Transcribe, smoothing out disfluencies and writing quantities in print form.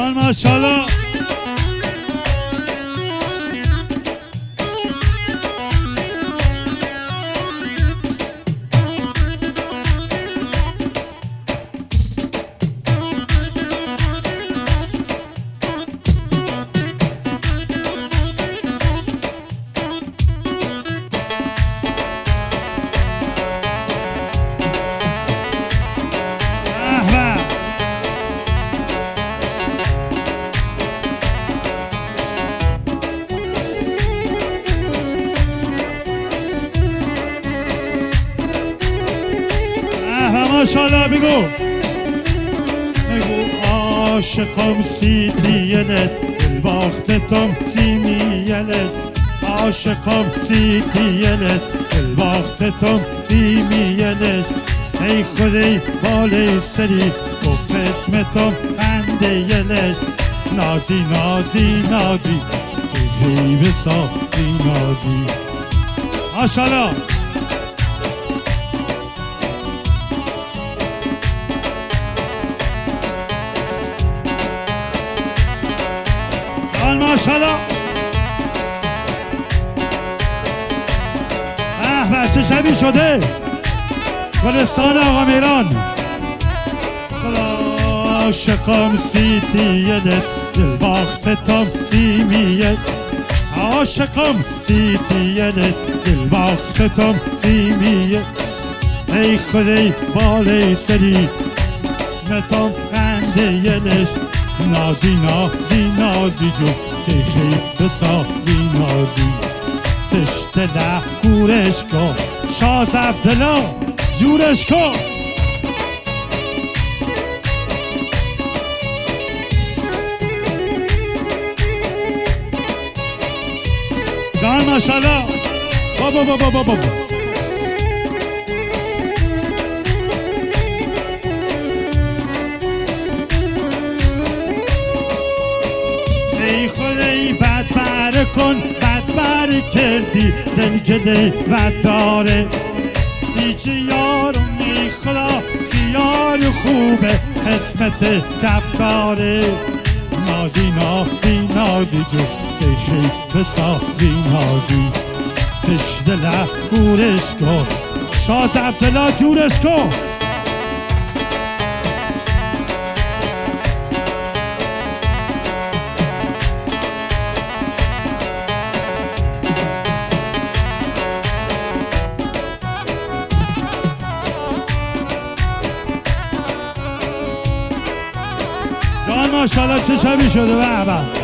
جان ماشاءالله. ماشاءالله بگو عاشقم سی دیلت دل باختم سیمیلت عاشقم سی دیلت دل باختم سیمیلت ای خدای بالای سری و قسمتم اندیلت نازی نازی نازی غیب سازی نازی ماشاءالله. ماشاءالله. چه شبی شده گلستان آقا میران. عاشقم سی دیلت دل باختم سیمیت عاشقم سی دیلت دل باختم سیمیت ای خدای بالای سری نتام خندیلش نازی نازی نازی جو تیخی بسازی نازی تشتله گورش کن شاز عبدالله جورش کن. جان ماشاءالله. بابا بابا بابا ای خدای بدبر کن بدبر کردی دلگله و داره دیجی یارم ای خدا خیار خوبه قسمت دفتاره نازی نازی نازی جو تیخی بسازی نازی تشدله گورش کن شاد عبدالله جورش کن. جان ماشاءالله چه شبی شده به